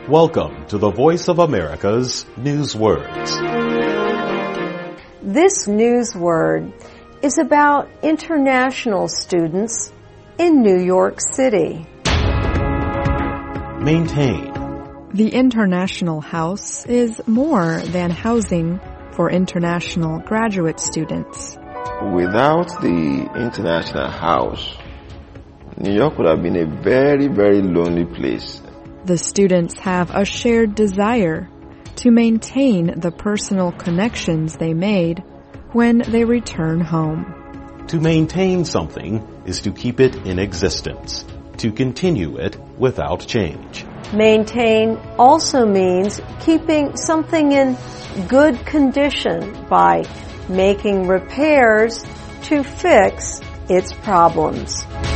Welcome to the Voice of America's News Words. This news word is about international students in New York City. Maintain. The International House is more than housing for international graduate students. Without the International House, New York would have been a very, very lonely place. The students have a shared desire to maintain the personal connections they made when they return home. To maintain something is to keep it in existence, to continue it without change. Maintain also means keeping something in good condition by making repairs to fix its problems.